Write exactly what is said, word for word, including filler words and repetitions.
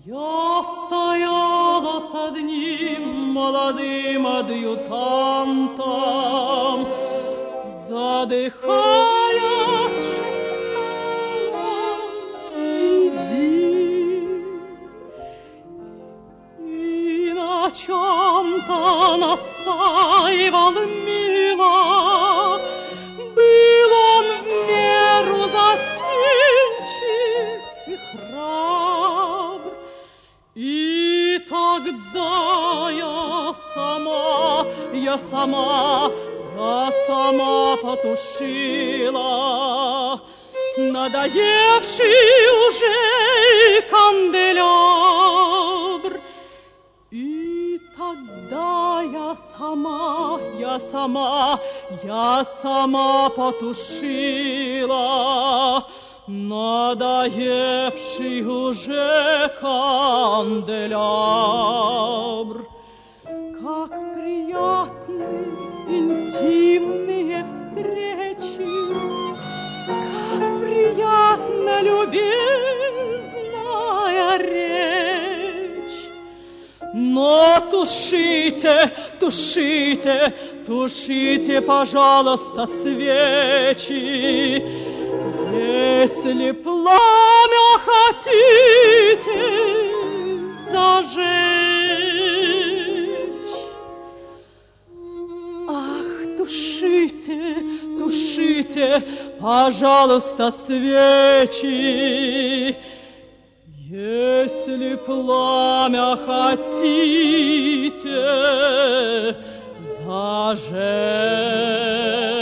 Я стояла с одним молодым адъютантом, задыхаясь, шептала Зизи. И на чем-то настаивал мило. Был он в меру застенчив и храбр. И тогда я сама, я сама, я сама потушила надоевший уже канделябр. И тогда я сама, я сама, я сама потушила надоевший уже канделябр. Как приятны интимные встречи, как приятна любезная речь. Но тушите, тушите, тушите, пожалуйста, свечи, если пламя хотите зажечь. Ах, тушите, тушите, пожалуйста, свечи, если пламя хотите зажечь.